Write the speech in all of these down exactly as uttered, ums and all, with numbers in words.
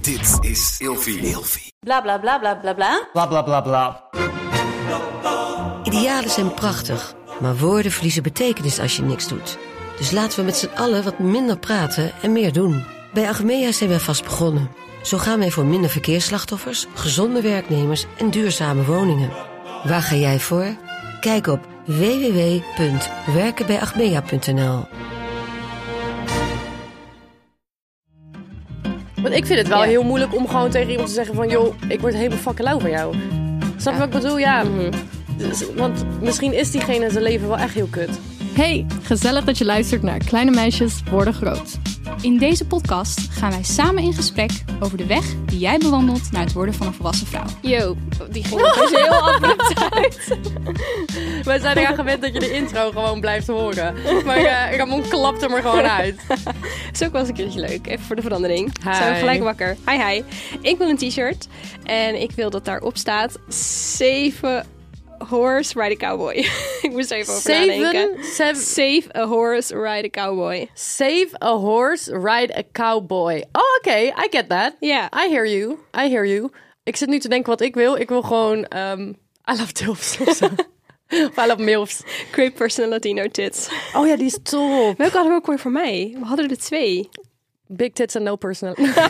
Dit is Ilfie. Ilfie. Bla bla bla bla bla bla. Bla bla bla bla. Idealen zijn prachtig, maar woorden verliezen betekenis als je niks doet. Dus laten we met z'n allen wat minder praten en meer doen. Bij Achmea zijn wij vast begonnen. Zo gaan wij voor minder verkeersslachtoffers, gezonde werknemers en duurzame woningen. Waar ga jij voor? Kijk op w w w punt werken bij achmea punt n l. Want ik vind het wel Ja. heel moeilijk om gewoon tegen iemand te zeggen van... joh, ik word helemaal fucking lauw van jou. Snap je wat ik bedoel? Ja. Mhm. Dus, want misschien is diegene zijn leven wel echt heel kut. Hey, gezellig dat je luistert naar Kleine Meisjes Worden Groot. In deze podcast gaan wij samen in gesprek over de weg die jij bewandelt naar het worden van een volwassen vrouw. Yo, die ging dus heel abrupt uit. Wij zijn eraan gewend dat je de intro gewoon blijft horen. Maar uh, Ramon klapt hem er gewoon uit. Is ook wel eens een keertje leuk. Even voor de verandering. Hi. Zijn we gelijk wakker. Hi hi. Ik wil een t-shirt. En ik wil dat daarop staat... Zeven horse ride a cowboy. Ik moest er even over nadenken. Seven, seven, Save a horse ride a cowboy. save a horse, ride a cowboy. Oh, oké. Okay. I get that. Ja. I hear you. I hear you. Ik zit nu te denken wat ik wil. Ik wil gewoon... Um, I love tilfs of zo. Of I love milfs. Great personal Latino tits. Oh ja, die is top. Welke hadden we ook weer voor mij? We hadden er twee. Big tits and no personal.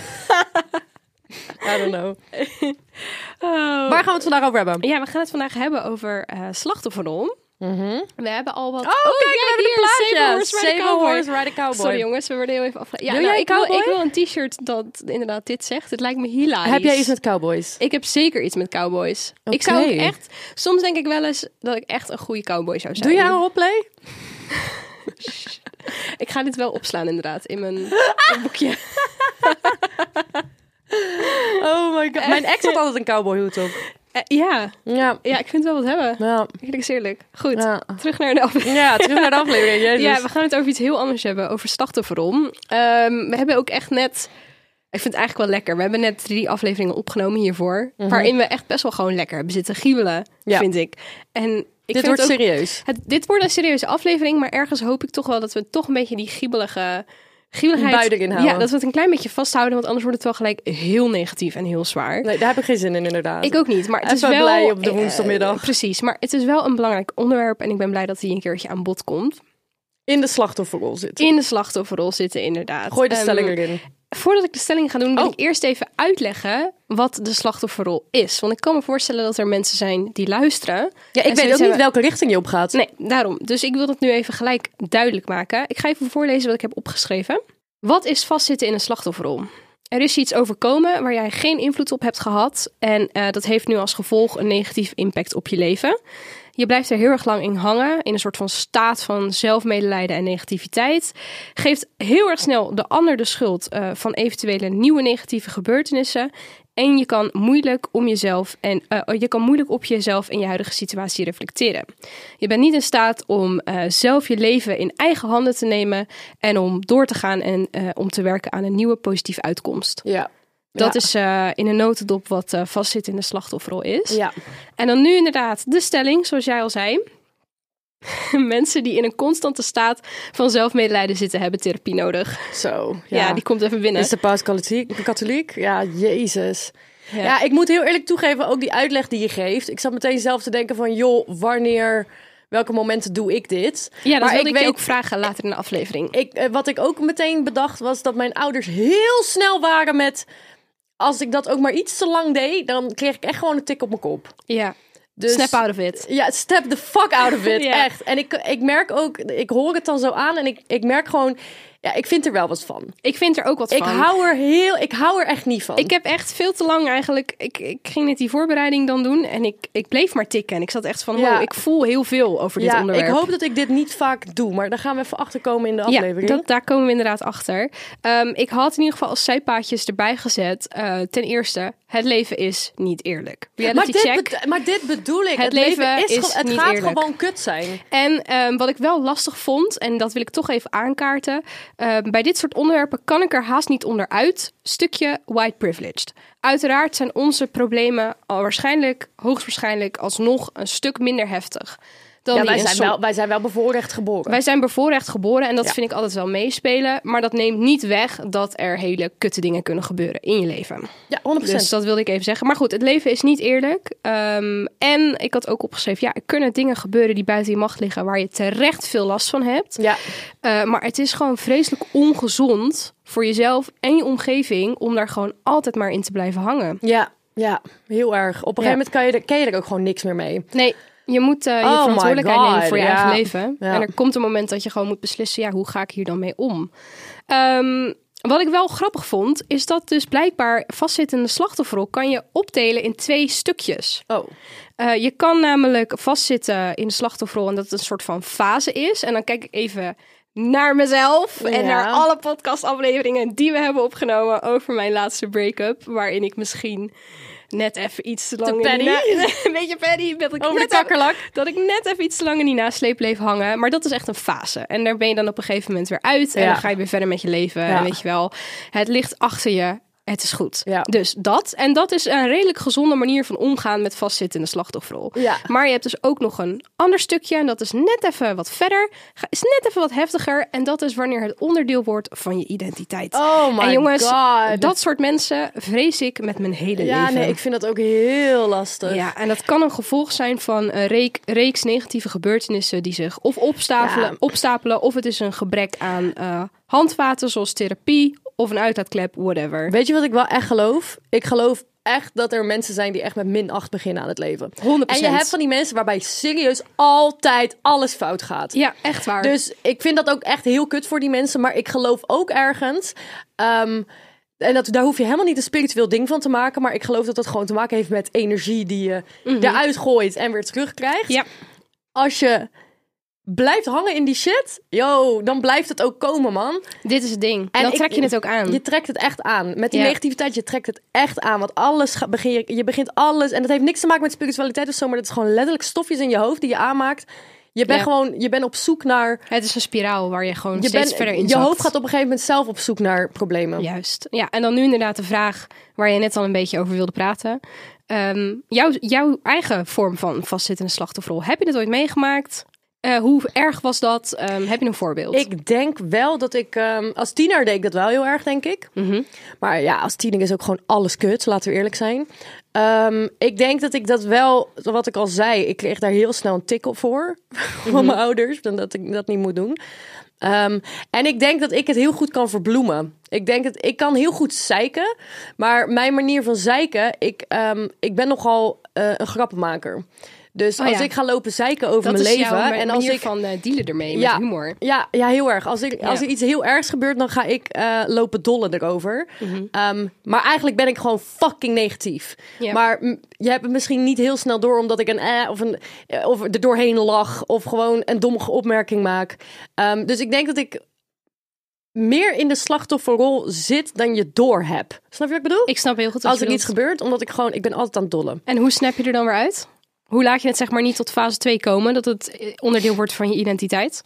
I don't know. Oh. Waar gaan we het vandaag over hebben? Ja, we gaan het vandaag hebben over uh, slachtofferrol. Mm-hmm. We hebben al wat... Oh, kijk, we hebben de plaatjes. Save a horse, ride a Save a cowboy. horse, ride a cowboy. Sorry jongens, we worden heel even afgeleid. Ja, Doe nou, jij ik, wil, cowboy? ik wil een t-shirt dat inderdaad dit zegt. Het lijkt me hilarisch. Heb jij iets met cowboys? Ik heb zeker iets met cowboys. Oké. Ik zou ook echt... Soms denk ik wel eens dat ik echt een goede cowboy zou zijn. Doe jij een roleplay? Ik ga dit wel opslaan inderdaad in mijn, in mijn boekje. Oh my god. Mijn ex had altijd een cowboyhoed op. Uh, ja. Ja. ja, ik vind het wel wat hebben. Ja. Eerlijk is eerlijk. Goed, Ja. terug naar de aflevering. Ja, terug naar de aflevering. Jezus. Ja, we gaan het over iets heel anders hebben. Over slachtofferrol. Um, we hebben ook echt net... Ik vind het eigenlijk wel lekker. We hebben net drie afleveringen opgenomen hiervoor. Mhm. Waarin we echt best wel gewoon lekker hebben zitten giebelen, Ja. vind ik. En ik Dit vind wordt het ook, serieus. het, dit wordt een serieuze aflevering. Maar ergens hoop ik toch wel dat we toch een beetje die giebelige... Giebeligheid, Bui erin houden. ja, dat we het een klein beetje vasthouden. Want anders wordt het wel gelijk heel negatief en heel zwaar. Nee, daar heb ik geen zin in inderdaad. Ik ook niet, maar het Even is wel... blij op de eh, woensdagmiddag. precies, maar het is wel een belangrijk onderwerp. En ik ben blij dat hij een keertje aan bod komt. In de slachtofferrol zitten. In de slachtofferrol zitten, inderdaad. Gooi de Ehm, stelling erin. Voordat ik de stelling ga doen, wil Oh. ik eerst even uitleggen wat de slachtofferrol is. Want ik kan me voorstellen dat er mensen zijn die luisteren. Ja, ik en weet ook zoiets niet hebben- welke richting je op gaat. Nee, daarom. Dus ik wil dat nu even gelijk duidelijk maken. Ik ga even voorlezen wat ik heb opgeschreven. Wat is vastzitten in een slachtofferrol? Er is je iets overkomen waar jij geen invloed op hebt gehad. En uh, dat heeft nu als gevolg een negatief impact op je leven. Je blijft er heel erg lang in hangen. In een soort van staat van zelfmedelijden en negativiteit. Geeft heel erg snel de ander de schuld uh, van eventuele nieuwe negatieve gebeurtenissen. En je kan moeilijk om jezelf en uh, je kan moeilijk op jezelf en je huidige situatie reflecteren. Je bent niet in staat om uh, zelf je leven in eigen handen te nemen en om door te gaan en uh, om te werken aan een nieuwe positieve uitkomst. Ja. Dat Ja. is uh, in een notendop wat uh, vastzit in de slachtofferrol is. Ja. En dan nu inderdaad de stelling, zoals jij al zei. Mensen die in een constante staat van zelfmedelijden zitten, hebben therapie nodig. Zo. Ja, Ja, die komt even binnen. Is de paus katholiek? katholiek? Ja, jezus. Ja. Ja. ik moet heel eerlijk toegeven, ook die uitleg die je geeft. Ik zat meteen zelf te denken van, joh, wanneer, welke momenten doe ik dit? Ja, dat maar wilde ik ik je weet- ook vragen later in de aflevering. Ik, eh, wat ik ook meteen bedacht was dat mijn ouders heel snel waren met... Als ik dat ook maar iets te lang deed, dan kreeg ik echt gewoon een tik op mijn kop. Ja, Dus, snap out of it. Ja, step the fuck out of it, Ja. echt. En ik, ik merk ook, ik hoor het dan zo aan en ik, ik merk gewoon... Ja, ik vind er wel wat van. Ik vind er ook wat Ik van. hou er heel, ik hou er echt niet van. Ik heb echt veel te lang eigenlijk... Ik, ik ging net die voorbereiding dan doen en ik, ik bleef maar tikken. En ik zat echt van, Ja. wow, ik voel heel veel over dit ja, onderwerp. ik hoop dat ik dit niet vaak doe, maar daar gaan we even achter komen in de aflevering. Ja, dat, daar komen we inderdaad achter. Um, ik had in ieder geval als zijpaadjes erbij gezet. Uh, ten eerste, het leven is niet eerlijk. maar, Reality dit check. bedo- maar dit bedoel ik. Het, Het leven, leven is, is gewoon- het niet gaat eerlijk. gewoon kut zijn. En um, wat ik wel lastig vond, en dat wil ik toch even aankaarten. Um, bij dit soort onderwerpen kan ik er haast niet onderuit. Stukje white privileged. Uiteraard zijn onze problemen al waarschijnlijk, hoogstwaarschijnlijk, alsnog een stuk minder heftig dan Ja, die wij in zijn, som- wel, wij zijn wel bevoorrecht geboren. Wij zijn bevoorrecht geboren en dat Ja. vind ik altijd wel meespelen. Maar dat neemt niet weg dat er hele kutte dingen kunnen gebeuren in je leven. Ja, honderd procent. Dus dat wilde ik even zeggen. Maar goed, het leven is niet eerlijk. Um, en ik had ook opgeschreven, ja, er kunnen dingen gebeuren die buiten je macht liggen, waar je terecht veel last van hebt. Ja. Uh, maar het is gewoon vreselijk ongezond voor jezelf en je omgeving om daar gewoon altijd maar in te blijven hangen. Ja, ja, heel erg. Op een Ja. gegeven moment kan je, er, kan je er ook gewoon niks meer mee. Nee, je moet uh, je Oh my verantwoordelijkheid God, nemen voor je ja. eigen leven. Ja. En er komt een moment dat je gewoon moet beslissen, ja, hoe ga ik hier dan mee om? Um, wat ik wel grappig vond, is dat dus blijkbaar vastzittende slachtofferrol kan je opdelen in twee stukjes. Oh. Uh, je kan namelijk vastzitten in de slachtofferrol en dat het een soort van fase is. En dan kijk ik even naar mezelf en Ja. naar alle podcastafleveringen die we hebben opgenomen over mijn laatste break-up. Waarin ik misschien net even iets te lang... in petty? die na- een beetje petty. Dat ik, Over de net even, kakkerlak. dat ik net even iets te lang in die nasleep bleef hangen. Maar dat is echt een fase. En daar ben je dan op een gegeven moment weer uit. En Ja. dan ga je weer verder met je leven. Ja. En weet je wel, het ligt achter je. Het is goed. Ja. Dus dat. En dat is een redelijk gezonde manier van omgaan met vastzittende slachtofferrol. Ja. Maar je hebt dus ook nog een ander stukje. En dat is net even wat verder. Is net even wat heftiger. En dat is wanneer het onderdeel wordt van je identiteit. Oh my en jongens, god. dat soort mensen vrees ik met mijn hele ja, leven. nee, ik vind dat ook heel lastig. Ja, en dat kan een gevolg zijn van een reek, reeks negatieve gebeurtenissen die zich of opstapelen, Ja. opstapelen of het is een gebrek aan uh, handvaten zoals therapie of een uitlaatklep, whatever. Weet je wat ik wel echt geloof? Ik geloof echt dat er mensen zijn die echt met min acht beginnen aan het leven. honderd En procent. je hebt van die mensen waarbij serieus altijd alles fout gaat. Ja, echt waar. Dus ik vind dat ook echt heel kut voor die mensen. Maar ik geloof ook ergens... Um, en dat, daar hoef je helemaal niet een spiritueel ding van te maken. Maar ik geloof dat dat gewoon te maken heeft met energie die je Mhm. eruit gooit en weer terugkrijgt. Ja. Als je blijft hangen in die shit, yo, dan blijft het ook komen, man. Dit is het ding. En Dan ik- trek je het ook aan. Je trekt het echt aan. Met die Ja. negativiteit, je trekt het echt aan. Want alles ga, begin je, je begint alles. En dat heeft niks te maken met spiritualiteit of zo. Maar dat is gewoon letterlijk stofjes in je hoofd die je aanmaakt. Je bent Ja. gewoon, je bent op zoek naar... Het is een spiraal waar je gewoon Je, steeds bent, verder in je zakt. hoofd gaat op een gegeven moment zelf op zoek naar problemen. Juist. Ja, en dan nu inderdaad de vraag waar je net al een beetje over wilde praten. Um, jouw, jouw eigen vorm van vastzittende slachtofferrol. Heb je het ooit meegemaakt? Uh, hoe erg was dat? Um, heb je een voorbeeld? Ik denk wel dat ik... Um, als tiener deed ik dat wel heel erg, denk ik. Mm-hmm. Maar ja, als tiener is ook gewoon alles kut. Laten we eerlijk zijn. Um, ik denk dat ik dat wel... Wat ik al zei, ik kreeg daar heel snel een tik op voor. Mm-hmm. Van mijn ouders. Dan dat ik dat niet moet doen. Um, en ik denk dat ik het heel goed kan verbloemen. Ik denk dat ik kan heel goed zeiken. Maar mijn manier van zeiken... Ik, um, ik ben nogal uh, een grappenmaker. Dus Oh, als ja. ik ga lopen zeiken over dat mijn is leven... jouw en als manier ik van uh, dealen ermee, Ja. met humor. Ja, ja, heel erg. Als, ik, Ja. als er iets heel ergs gebeurt, dan ga ik uh, lopen dollen erover. Mm-hmm. Um, maar eigenlijk ben ik gewoon fucking negatief. Ja. Maar m, je hebt het misschien niet heel snel door, omdat ik een eh of, een, eh, of er doorheen lach of gewoon een domme opmerking maak. Um, dus ik denk dat ik meer in de slachtofferrol zit dan je door heb. Snap je wat ik bedoel? Ik snap heel goed wat Als je er iets bedoelt. gebeurt, omdat ik gewoon, ik ben altijd aan het dollen. En hoe snap je er dan weer uit? Hoe laat je het zeg maar niet tot fase twee komen? Dat het onderdeel wordt van je identiteit?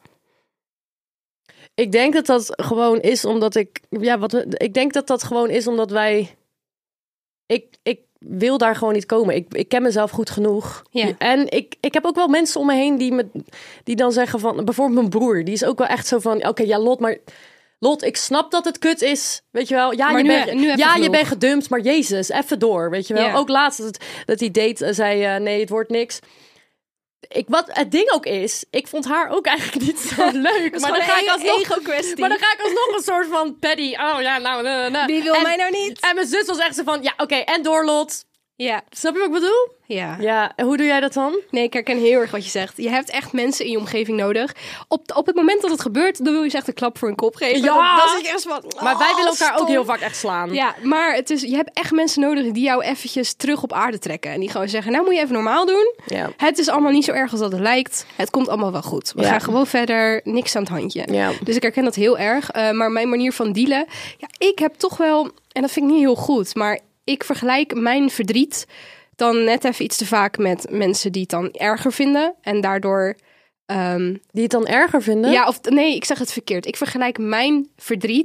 Ik denk dat dat gewoon is omdat ik... Ja, wat we, ik denk dat dat gewoon is omdat wij... Ik, ik wil daar gewoon niet komen. Ik, ik ken mezelf goed genoeg. Ja. En ik, ik heb ook wel mensen om me heen die, me, die dan zeggen van... Bijvoorbeeld mijn broer. Die is ook wel echt zo van... Oké, okay, ja, Lot, maar... Lot, ik snap dat het kut is. Weet je wel? Ja, Maar je, nu- bent, nu even ja je genoeg. bent gedumpt, maar Jezus, even door. Weet je wel? Ja. Ook laatst dat, het, dat die date uh, zei... Uh, nee, het wordt niks. Ik, wat het ding ook is... Ik vond haar ook eigenlijk niet zo leuk. Maar dan, ga ik alsnog, ego-kwestie. maar dan ga ik alsnog een soort van paddy. Oh ja, nou... nou, nou. Wie wil en, mij nou niet? En mijn zus was echt zo van... Ja, oké, okay, en door, Lot. Ja, Snap je wat ik bedoel? ja. Ja, en hoe doe jij dat dan? Nee, ik herken heel erg wat je zegt. Je hebt echt mensen in je omgeving nodig. Op, op het moment dat het gebeurt, dan wil je ze echt een klap voor een kop geven. Ja! Dat, dat is echt van, Maar wij oh, willen elkaar stom. ook heel vaak echt slaan. Ja, maar het is, je hebt echt mensen nodig die jou eventjes terug op aarde trekken. En die gewoon zeggen, nou moet je even normaal doen. Ja. Het is allemaal niet zo erg als dat het lijkt. Het komt allemaal wel goed. We Ja. gaan gewoon verder. Niks aan het handje. Ja. Dus ik herken dat heel erg. Uh, maar mijn manier van dealen... Ja, ik heb toch wel... En dat vind ik niet heel goed. Maar ik vergelijk mijn verdriet... dan net even iets te vaak met mensen die het dan erger vinden. En daardoor... Um, Die het dan erger vinden? ja, of nee, ik zeg het verkeerd. Ik vergelijk mijn verdriet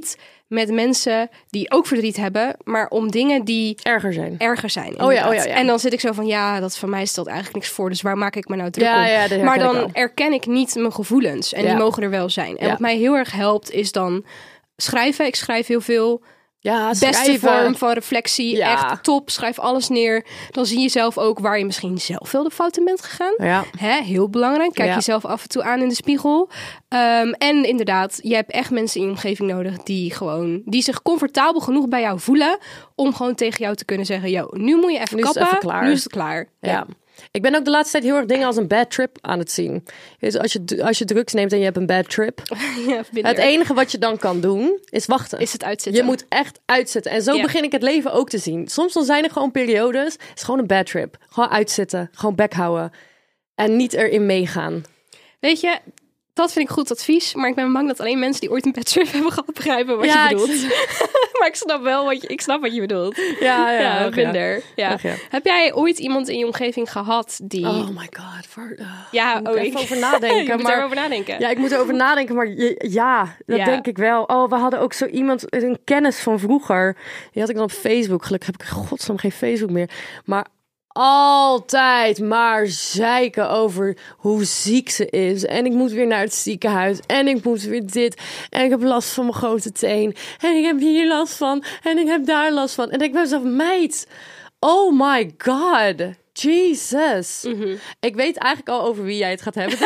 met mensen die ook verdriet hebben, maar om dingen die Erger zijn. erger zijn. Oh ja, oh ja, ja. En dan zit ik zo van, ja, dat van mij stelt eigenlijk niks voor, dus waar maak ik me nou druk Ja, om? ja, dat herken maar ik dan wel. erken ik niet mijn gevoelens en Ja. die mogen er wel zijn. En Ja. wat mij heel erg helpt is dan schrijven. Ik schrijf heel veel. Ja, Beste schrijven. vorm van reflectie. Ja. Echt top. Schrijf alles neer. Dan zie je zelf ook waar je misschien zelf wel de fout in bent gegaan. Ja. Hè, heel belangrijk. Kijk Ja. jezelf af en toe aan in de spiegel. Um, en inderdaad, je hebt echt mensen in je omgeving nodig die gewoon, die zich comfortabel genoeg bij jou voelen om gewoon tegen jou te kunnen zeggen, yo, nu moet je even Nu is het kappen. even klaar. Nu is het klaar. Ja. Ik ben ook de laatste tijd heel erg dingen als een bad trip aan het zien. Dus als je, als je drugs neemt en je hebt een bad trip. Ja, minder. Het enige wat je dan kan doen, is wachten. Is het uitzitten. Je moet echt uitzitten. En zo Ja. begin ik het leven ook te zien. Soms dan zijn er gewoon periodes. Het is gewoon een bad trip. Gewoon uitzitten. Gewoon bek houden. En niet erin meegaan. Weet je, dat vind ik goed advies. Maar ik ben bang dat alleen mensen die ooit een bad trip hebben gehad begrijpen wat Ja, je ik- bedoelt. Maar ik snap wel wat je, ik snap wat je bedoelt. Ja, ja. Ja, ach, minder. Ja. Ach, ja. Heb jij ooit iemand in je omgeving gehad die... Oh my god. Voor, uh, ja, moet oh, ik even over nadenken. je moet maar, erover nadenken. Ja, ik moet erover nadenken. Maar je- ja, dat Ja. denk ik wel. Oh, we hadden ook zo iemand, een kennis van vroeger. Die had ik dan op Facebook. Gelukkig heb ik godsnaam geen Facebook meer. Maar altijd maar zeiken over hoe ziek ze is. En ik moet weer naar het ziekenhuis. En ik moet weer dit. En ik heb last van mijn grote teen. En ik heb hier last van. En ik heb daar last van. En ik ben mezelf, meid. Oh my god. Jesus. Mhm. Ik weet eigenlijk al over wie jij het gaat hebben.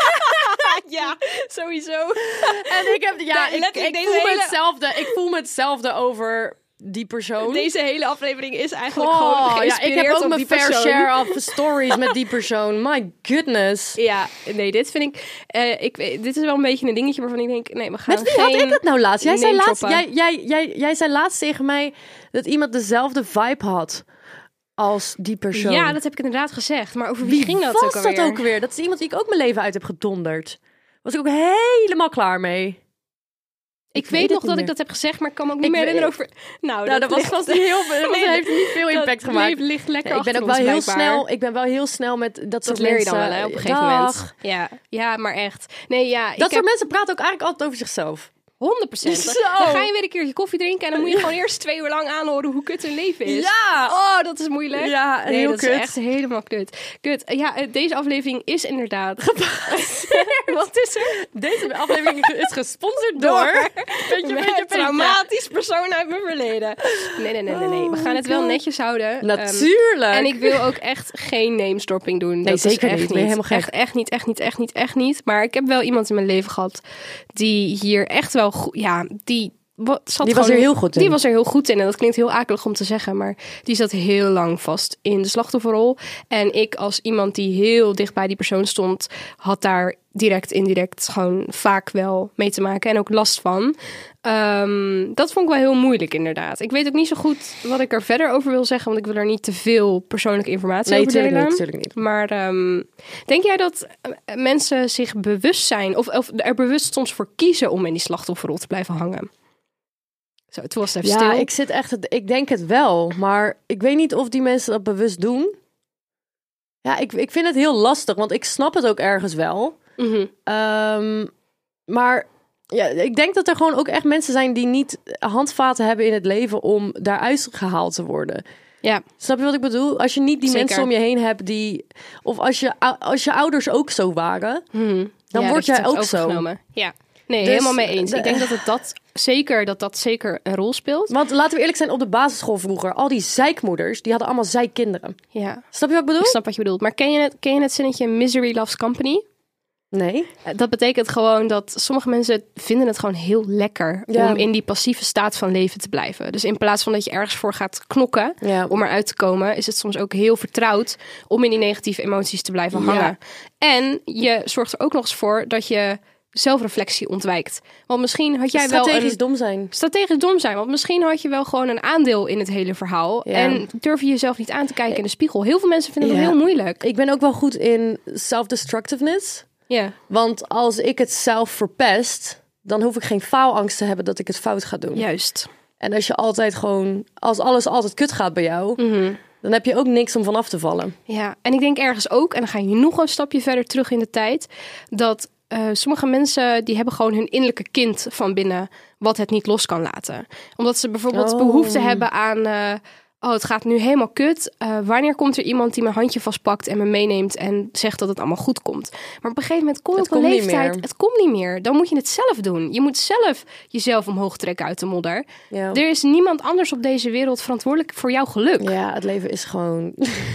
Ja, sowieso. En ik heb, ja, Ja, ik, ik, letterlijk deze voel me hele- hetzelfde. Ik voel me hetzelfde over die persoon. Deze hele aflevering is eigenlijk Oh, gewoon ja, ik geïnspireerd heb ook op mijn die fair persoon. share of stories met die persoon. My goodness. Ja, nee, dit vind ik, eh, ik... Dit is wel een beetje een dingetje waarvan ik denk, nee, we gaan Met wie geen... had ik het nou laatst? Jij zei name laatst, droppen. jij, jij, jij, jij zei laatst tegen mij dat iemand dezelfde vibe had als die persoon. Ja, dat heb ik inderdaad gezegd. Maar over wie, Wie ging dat was ook alweer? dat ook weer? Dat is iemand die ik ook mijn leven uit heb gedonderd. Was ik ook helemaal klaar mee. Ik, weet weet het nog niet dat meer. ik dat heb gezegd, maar ik kan me ook niet Ik meer weet- herinneren over... Nou, Nou, dat was ligt- vast niet heel veel. Dat Nee, heeft niet veel dat impact gemaakt. ligt- ligt lekker Ja, ik ben achter ook wel ons, heel blijkbaar. snel. Ik ben wel heel snel met dat, Dat soort leer je mensen. dan wel, hè, op een gegeven Dag. moment. Ja, ja, maar echt. Nee, ja, Dat ik soort heb mensen praten ook eigenlijk altijd over zichzelf. honderd procent. Zo. Dan ga je weer een keertje koffie drinken en dan moet je gewoon eerst twee uur lang aanhoren hoe kut hun leven is. Ja. Oh, dat is moeilijk. Ja, nee, heel dat kut. is echt helemaal kut. Kut. Ja, eh, deze aflevering is inderdaad... Wat is er? Deze aflevering is gesponsord door. Beetje, Een beetje, traumatisch persoon uit mijn verleden. Nee, nee, nee, nee. nee. We gaan het wel netjes houden. Ehm, Natuurlijk. en ik wil ook echt geen names dropping doen. Nee, Dat is zeker echt niet. Ben je helemaal gek. Echt, echt niet, echt niet, echt niet, echt niet. Maar ik heb wel iemand in mijn leven gehad die hier echt wel goed... Ja, die... Wat, zat Die was gewoon- er heel goed in. Die was er heel goed in. En dat klinkt heel akelig om te zeggen. Maar die zat heel lang vast in de slachtofferrol. En ik als iemand die heel dicht bij die persoon stond... had daar direct, indirect gewoon vaak wel mee te maken. En ook last van. Ehm, dat vond ik wel heel moeilijk inderdaad. Ik weet ook niet zo goed wat ik er verder over wil zeggen. Want ik wil er niet te veel persoonlijke informatie Nee, over tuurlijk delen. niet, tuurlijk niet. Maar ehm, denk jij dat eh, mensen zich bewust zijn... Of, of er bewust soms voor kiezen om in die slachtofferrol te blijven hangen? Zo, toen was het even Ja, stil. ik zit echt. Ik denk het wel, maar ik weet niet of die mensen dat bewust doen. Ja, ik, ik vind het heel lastig, want ik snap het ook ergens wel. Mhm. Ehm, maar ja, ik denk dat er gewoon ook echt mensen zijn die niet handvaten hebben in het leven om daaruit gehaald te worden. Ja, Snap je wat ik bedoel? Als je niet die Zeker. mensen om je heen hebt die, of als je als je ouders ook zo waren, Mhm. dan Ja, word dat je jij het ook hebt zo. overgenomen. Ja, nee, Dus, helemaal mee eens. de- Ik denk dat het dat zeker, dat dat zeker een rol speelt. Want laten we eerlijk zijn, op de basisschool vroeger, al die zeikmoeders, die hadden allemaal zeikkinderen. Ja, Snap je wat ik bedoel? ik snap wat je bedoelt. Maar ken je het, ken je het zinnetje misery loves company? Nee. Eh, Dat betekent gewoon dat sommige mensen vinden het gewoon heel lekker Ja. om in die passieve staat van leven te blijven. Dus in plaats van dat je ergens voor gaat knokken Ja. om eruit te komen, is het soms ook heel vertrouwd om in die negatieve emoties te blijven Ja. hangen. En je zorgt er ook nog eens voor dat je zelfreflectie ontwijkt. Want misschien had jij wel Strategisch een... dom zijn. strategisch dom zijn. Want misschien had je wel gewoon een aandeel in het hele verhaal. Ja. En durf je jezelf niet aan te kijken in de spiegel. Heel veel mensen vinden Ja. dat heel moeilijk. Ik ben ook wel goed in self-destructiveness. Ja, Want als ik het zelf verpest, dan hoef ik geen faalangst te hebben dat ik het fout ga doen. juist. En als je altijd gewoon, als alles altijd kut gaat bij jou, Mhm. dan heb je ook niks om van af te vallen. Ja, en ik denk ergens ook, en dan ga je nog een stapje verder terug in de tijd, dat eh, sommige mensen die hebben gewoon hun innerlijke kind van binnen wat het niet los kan laten. Omdat ze bijvoorbeeld Oh. behoefte hebben aan... Uh, oh, het gaat nu helemaal kut. Uh, wanneer komt er iemand die mijn handje vastpakt en me meeneemt en zegt dat het allemaal goed komt? Maar op een gegeven moment komt Het het op een komt niet leeftijd... meer. Het komt niet meer. Dan moet je het zelf doen. Je moet zelf jezelf omhoog trekken uit de modder. Ja. Er is niemand anders op deze wereld verantwoordelijk voor jouw geluk. Ja, het leven is gewoon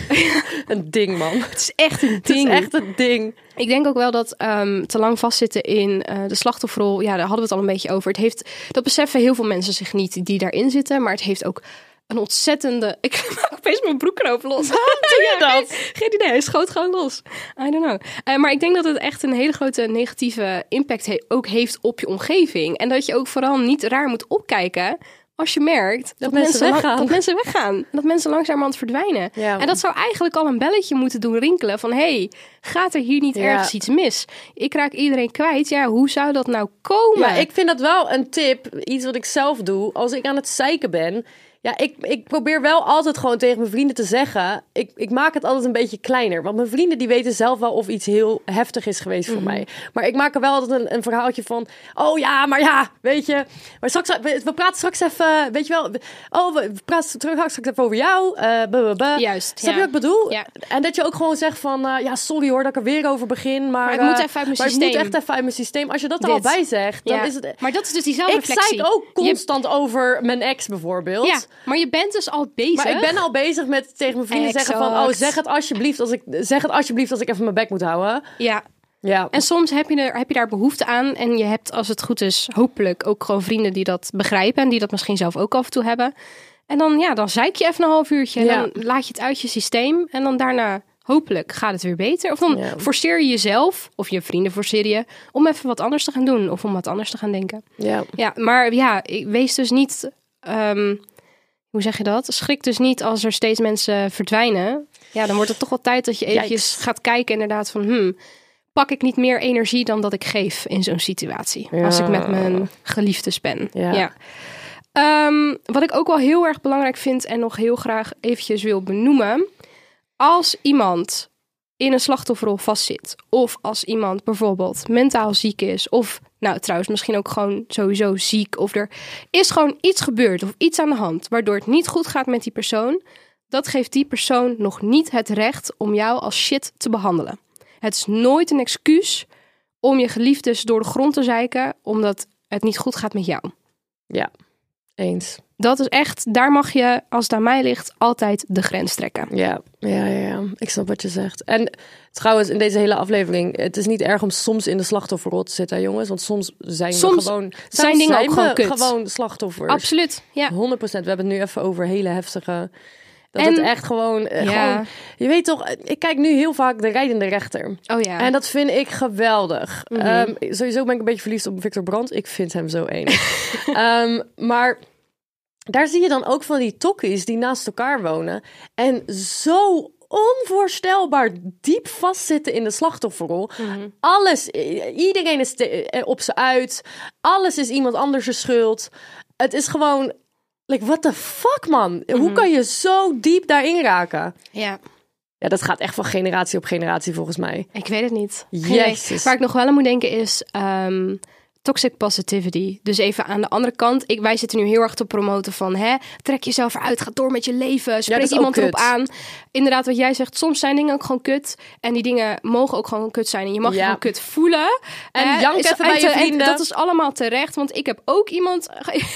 een ding, man. Het is echt een Het is ding. echt een ding. Ik denk ook wel dat um, te lang vastzitten in uh, de slachtofferrol... Ja, daar hadden we het al een beetje over. Het heeft, dat beseffen heel veel mensen zich niet die daarin zitten. Maar het heeft ook een ontzettende... Ik maak opeens mijn broekknoop los. Waarom doe je Ja, dat? Geen, geen idee, hij schoot gewoon los. I don't know. Uh, maar ik denk dat het echt een hele grote negatieve impact he- ook heeft op je omgeving. En dat je ook vooral niet raar moet opkijken... als je merkt dat, mensen lang- weggaan. dat mensen weggaan. En dat mensen langzamerhand verdwijnen. Ja. En dat zou eigenlijk al een belletje moeten doen rinkelen. Van, hé, hey, gaat er hier niet Ja. ergens iets mis? Ik raak iedereen kwijt. Ja, hoe zou dat nou komen? Ja, ik vind dat wel een tip. Iets wat ik zelf doe. Als ik aan het zeiken ben... Ja, ik, ik probeer wel altijd gewoon tegen mijn vrienden te zeggen... Ik, ik maak het altijd een beetje kleiner. Want mijn vrienden die weten zelf wel of iets heel heftig is geweest voor mij. Maar ik maak er wel altijd een, een verhaaltje van... Oh ja, maar ja, weet je... Maar straks, we, we praten straks even, weet je wel... Oh, we praten terug straks even over jou. Uh, buh, buh, buh. Juist, Snap ja. je wat ik bedoel? Ja. En dat je ook gewoon zegt van... Uh, ja, sorry hoor dat ik er weer over begin. Maar, Maar het uh, moet even uit mijn maar het systeem. moet echt even uit mijn systeem. Als je dat er al Dit. bij zegt, dan Ja. is het... Maar dat is dus die zelfreflectie. Ik zeik ook Je- constant over mijn ex bijvoorbeeld. Ja, maar je bent dus al bezig. Maar ik ben al bezig met tegen mijn vrienden zeggen van... Exact. Oh, zeg het alsjeblieft als ik zeg het alsjeblieft als ik even mijn bek moet houden. Ja. Ja. En soms heb je, er, heb je daar behoefte aan. En je hebt, als het goed is, hopelijk ook gewoon vrienden die dat begrijpen. En die dat misschien zelf ook af en toe hebben. En dan, ja, dan zeik je even een half uurtje. En Ja. dan laat je het uit je systeem. En dan daarna, hopelijk, gaat het weer beter. Of dan Ja. forceer je jezelf, of je vrienden forceer je... om even wat anders te gaan doen. Of om wat anders te gaan denken. Ja. Ja, maar ja, ik- wees dus niet... Um, hoe zeg je dat? Schrik dus niet als er steeds mensen verdwijnen. Ja, dan wordt het toch wel tijd dat je eventjes Yikes. gaat kijken inderdaad van... Hmm, pak ik niet meer energie dan dat ik geef in zo'n situatie. Ja. Als ik met mijn geliefdes ben. Ja. Ja. Um, wat ik ook wel heel erg belangrijk vind en nog heel graag eventjes wil benoemen. Als iemand in een slachtofferrol vastzit. Of als iemand bijvoorbeeld mentaal ziek is. Of nou trouwens misschien ook gewoon sowieso ziek. Of er is gewoon iets gebeurd of iets aan de hand. Waardoor het niet goed gaat met die persoon. Dat geeft die persoon nog niet het recht om jou als shit te behandelen. Het is nooit een excuus om je geliefdes door de grond te zeiken. Omdat het niet goed gaat met jou. Ja. Eens. Dat is echt, daar mag je, als het aan mij ligt, altijd de grens trekken. Ja. Ja, ja, ja. Ik snap wat je zegt. En trouwens, in deze hele aflevering... Het is niet erg om soms in de slachtofferrol te zitten, jongens. Want soms zijn Soms we gewoon... zijn dingen ook we gewoon kut. gewoon slachtoffers. Absoluut, ja. honderd procent. We hebben het nu even over hele heftige... Dat En- het echt gewoon, eh, Ja. gewoon... Je weet toch, ik kijk nu heel vaak de rijdende rechter. Oh ja. En dat vind ik geweldig. Mhm. Ehm, sowieso ben ik een beetje verliefd op Victor Brandt. Ik vind hem zo enig. Ehm, maar daar zie je dan ook van die tokkies die naast elkaar wonen. En zo onvoorstelbaar diep vastzitten in de slachtofferrol. Mhm. Alles, iedereen is te- op ze uit. Alles is iemand anders' schuld. Het is gewoon... Like, what the fuck, man? Hoe Mhm. kan je zo diep daarin raken? Ja, Ja, dat gaat echt van generatie op generatie, volgens mij. ik weet het niet. Geen Jezus. idee. Waar ik nog wel aan moet denken is um, toxic positivity. Dus even aan de andere kant. Ik, wij zitten nu heel erg te promoten van... Hè, trek jezelf eruit, ga door met je leven. Spreek dat is iemand ook erop kut. aan. Inderdaad, wat jij zegt, soms zijn dingen ook gewoon kut. En die dingen mogen ook gewoon kut zijn. En je mag je Ja. gewoon kut voelen. En Hè, jank is- even bij je en- en vrienden. Dat is allemaal terecht. Want ik heb ook iemand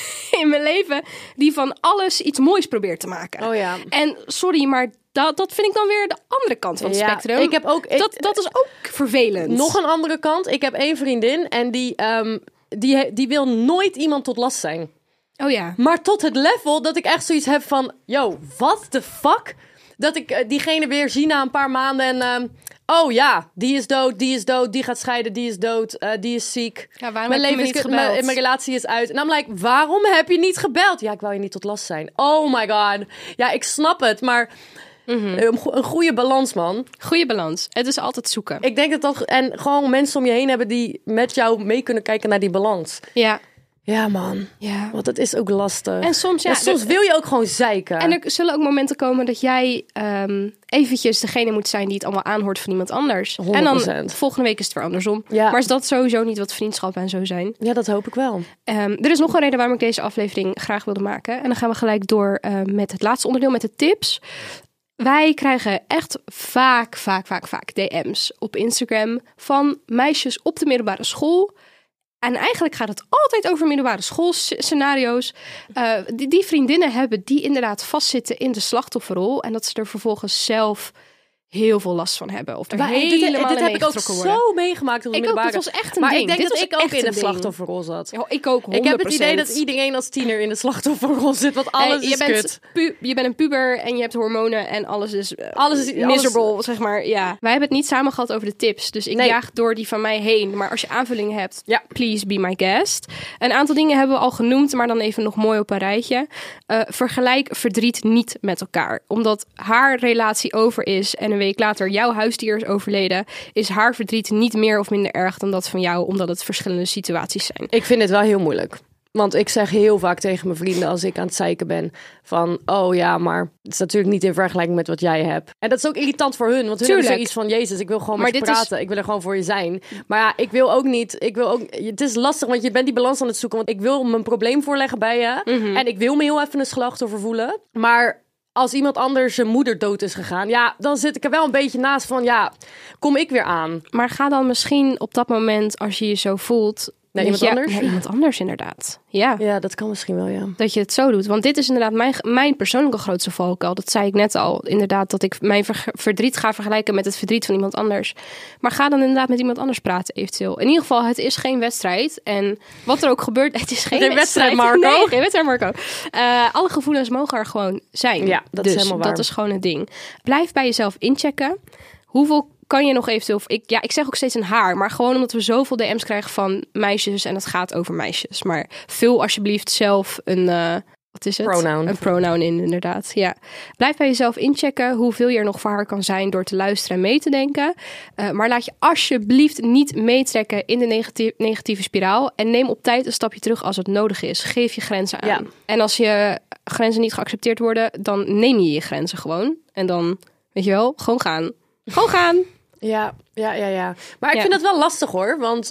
in mijn leven... die van alles iets moois probeert te maken. Oh ja. En sorry, maar dat, dat vind ik dan weer de andere kant van het Ja, spectrum. ik heb ook- ik- dat, dat is ook vervelend. Nog een andere kant. Ik heb één vriendin en die, ehm, die, die wil nooit iemand tot last zijn. Oh ja. Maar tot het level dat ik echt zoiets heb van... Yo, what the fuck? Dat ik eh, diegene weer zie na een paar maanden en... ehm, oh ja, die is dood, die is dood, die gaat scheiden, die is dood, eh, die is ziek. Ja, waarom mijn heb je me leven is niet kut, mijn, gebeld? mijn relatie is uit. En dan like, waarom heb je niet gebeld? Ja, ik wou je niet tot last zijn. Oh my god. Ja, ik snap het, maar... Mhm. Een go- een goede balans, man. Goede balans. Het is altijd zoeken. Ik denk dat dat... En gewoon mensen om je heen hebben die met jou mee kunnen kijken naar die balans. Ja. Ja, man. Ja. Want het is ook lastig. En soms, ja, en soms er, wil je ook gewoon zeiken. En er zullen ook momenten komen dat jij um, eventjes degene moet zijn die het allemaal aanhoort van iemand anders. honderd procent. En dan volgende week is het weer andersom. Ja. Maar is dat sowieso niet wat vriendschap en zo zijn? Ja, dat hoop ik wel. Um, er is nog een reden waarom ik deze aflevering graag wilde maken. En dan gaan we gelijk door uh, met het laatste onderdeel, met de tips. Wij krijgen echt vaak, vaak, vaak, vaak D M's op Instagram van meisjes op de middelbare school. En eigenlijk gaat het altijd over middelbare schoolscenario's. Uh, die, die vriendinnen hebben die inderdaad vastzitten in de slachtofferrol. En dat ze er vervolgens zelf heel veel last van hebben. Of er Maar helemaal dit, dit in heb ik ook meegetrokken worden. zo meegemaakt op de Ik ook, middelbare. dit was echt een maar ding. ik denk Dit dat was ik ook echt in de een ding. slachtofferrol zat. Ja, ik ook, honderd procent. Ik heb het idee dat iedereen als tiener in de slachtofferrol zit, want alles Hey, is je bent kut. pu- je bent een puber en je hebt hormonen en alles is, uh, Alles is- miserable, alles- zeg maar. Ja. Wij hebben het niet samen gehad over de tips, dus ik Nee. jaag door die van mij heen. Maar als je aanvullingen hebt, Ja. please be my guest. Een aantal dingen hebben we al genoemd, maar dan even nog mooi op een rijtje. Uh, vergelijk verdriet niet met elkaar. Omdat haar relatie over is en een week later jouw huisdier is overleden, is haar verdriet niet meer of minder erg dan dat van jou, omdat het verschillende situaties zijn. Ik vind het wel heel moeilijk. Want ik zeg heel vaak tegen mijn vrienden als ik aan het zeiken ben van, oh ja, maar het is natuurlijk niet in vergelijking met wat jij hebt. En dat is ook irritant voor hun, want hun Tuurlijk. hebben zoiets van, Jezus, ik wil gewoon Maar met je dit is- praten. Ik wil er gewoon voor je zijn. Maar ja, ik wil ook niet, ik wil ook, het is lastig, want je bent die balans aan het zoeken. Want ik wil mijn probleem voorleggen bij je. Mhm. En ik wil me heel even een slachtoffer voelen. Maar als iemand anders zijn moeder dood is gegaan, ja, dan zit ik er wel een beetje naast van, ja, kom ik weer aan. Maar ga dan misschien op dat moment, als je je zo voelt, Naar dat iemand je- anders? Naar iemand anders, inderdaad. Ja. Ja, dat kan misschien wel, ja. Dat je het zo doet. Want dit is inderdaad mijn, mijn persoonlijke grootste valkuil. Dat zei ik net al. Inderdaad, dat ik mijn ver- verdriet ga vergelijken met het verdriet van iemand anders. Maar ga dan inderdaad met iemand anders praten, eventueel. In ieder geval, het is geen wedstrijd. En wat er ook gebeurt, het is geen, Geen wedstrijd, Marco. Nee, geen wedstrijd, Marco. Uh, alle gevoelens mogen er gewoon zijn. Ja, dat dus is helemaal waar. dat is gewoon het ding. Blijf bij jezelf inchecken. Hoeveel kan je nog eventueel... Ik, ja, ik zeg ook steeds een haar. Maar gewoon omdat we zoveel D M's krijgen van meisjes. En het gaat over meisjes. Maar vul alsjeblieft zelf een... Uh, wat is het? Pronoun. Een pronoun in, inderdaad. Ja. Blijf bij jezelf inchecken hoeveel je er nog voor haar kan zijn door te luisteren en mee te denken. Uh, maar laat je alsjeblieft niet meetrekken in de negatieve, negatieve spiraal. En neem op tijd een stapje terug als het nodig is. Geef je grenzen aan. Ja. En als je grenzen niet geaccepteerd worden, dan neem je je grenzen gewoon. En dan, weet je wel, gewoon gaan. Gewoon gaan. Ja, ja, ja, ja. Maar ik Ja. vind het wel lastig hoor, want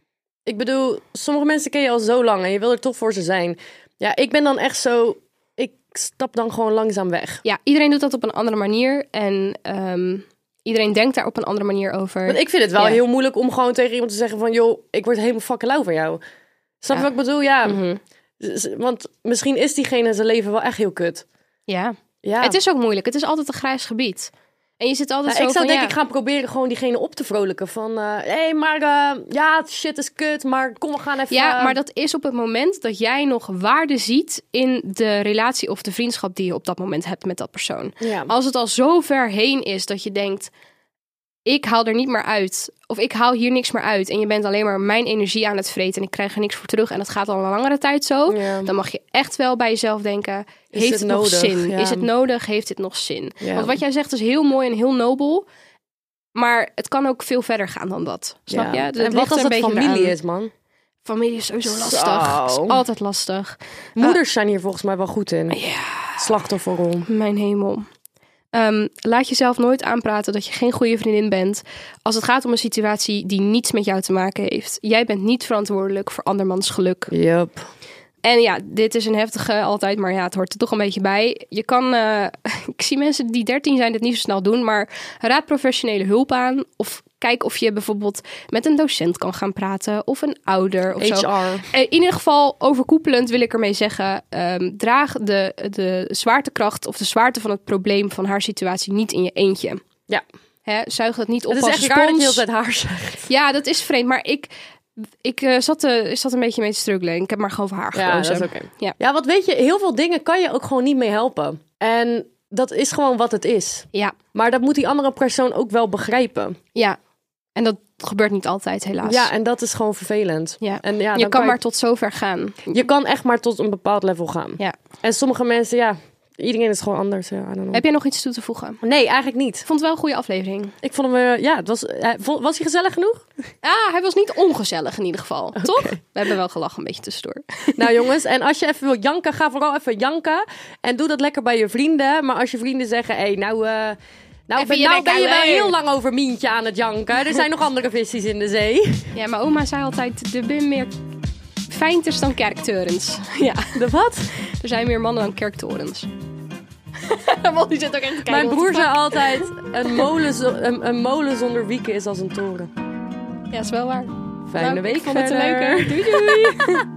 ik bedoel, sommige mensen ken je al zo lang en je wil er toch voor ze zijn. Ja, ik ben dan echt zo, ik stap dan gewoon langzaam weg. Ja, iedereen doet dat op een andere manier. En um, iedereen denkt daar op een andere manier over. Want ik vind het wel Ja. heel moeilijk om gewoon tegen iemand te zeggen van, joh, ik word helemaal fucking lauw van jou. Snap je Ja. wat ik bedoel? Ja, Mhm. dus- want misschien is diegene zijn leven wel echt heel kut. Ja. Ja. Het is ook moeilijk. Het is altijd een grijs gebied. En je zit altijd Ja, zo ik zou van, denk ja, ik gaan proberen gewoon diegene op te vrolijken. Van, hé, hey, maar uh, ja, shit is kut, maar kom, we gaan even... Ja, maar dat is op het moment dat jij nog waarde ziet in de relatie of de vriendschap die je op dat moment hebt met dat persoon. Ja. Als het al zo ver heen is dat je denkt, ik haal er niet meer uit. Of ik haal hier niks meer uit. En je bent alleen maar mijn energie aan het vreten en ik krijg er niks voor terug. En dat gaat al een langere tijd zo. Ja. Dan mag je echt wel bij jezelf denken, Is heeft het het nog nodig? zin? Ja. Is het nodig? Heeft dit nog zin? Ja. Want wat jij zegt is heel mooi en heel nobel. Maar het kan ook veel verder gaan dan dat. Snap Ja. je? Dus En het wat ligt als er een het beetje familie eraan. is, man? Familie is sowieso lastig. Zo. Is altijd lastig. Moeders zijn hier volgens mij wel goed in. Ja, Slachtofferrol. mijn hemel. Um, laat jezelf nooit aanpraten dat je geen goede vriendin bent. Als het gaat om een situatie die niets met jou te maken heeft. Jij bent niet verantwoordelijk voor andermans geluk. Yup. En ja, dit is een heftige altijd, maar ja, het hoort er toch een beetje bij. Je kan, uh, ik zie mensen die dertien zijn dit niet zo snel doen, maar raad professionele hulp aan. Of kijk of je bijvoorbeeld met een docent kan gaan praten of een ouder of zo. H R. In ieder geval, overkoepelend wil ik ermee zeggen, um, draag de, de zwaartekracht of de zwaarte van het probleem van haar situatie niet in je eentje. Ja. Hè, zuig dat niet op Het is als echt raar dat je spons. heel tijd haar zegt. Ja, dat is vreemd, maar ik... Ik uh, zat, uh, zat een beetje mee te struggelen. Ik heb maar gewoon voor haar Ja, gekozen. dat is oké. Ja. Ja, wat weet je, heel veel dingen kan je ook gewoon niet mee helpen. En dat is gewoon wat het is. Ja, Maar dat moet die andere persoon ook wel begrijpen. ja. En dat gebeurt niet altijd, helaas. Ja, en dat is gewoon vervelend. Ja. En ja, je dan kan je- maar tot zover gaan. Je kan echt maar tot een bepaald level gaan. Ja. En sommige mensen, ja, iedereen is gewoon anders. Ja, I don't know. Heb jij nog iets toe te voegen? Nee, eigenlijk niet. Ik vond het wel een goede aflevering. Ik vond hem, uh, ja, het was, uh, was hij gezellig genoeg? Ah, hij was niet ongezellig in ieder geval. Okay. Toch? We hebben wel gelachen een beetje tussendoor. Nou jongens, en als je even wil janken, ga vooral even janken. En doe dat lekker bij je vrienden. Maar als je vrienden zeggen, hé, hey, nou... Uh, Nou, ben, nou ben je wel heel lang over Mientje aan het janken. Er zijn nog andere visjes in de zee. Ja, maar oma zei altijd, er zijn meer fijnters dan kerktorens. Ja. De wat? Er zijn meer mannen dan kerktorens. Die zit ook echt te kijken. Mijn broer zei altijd, een molen, zo, een, een molen zonder wieken is als een toren. Ja, is wel waar. Fijne nou, week ik vond het verder. een leuke. Doei doei.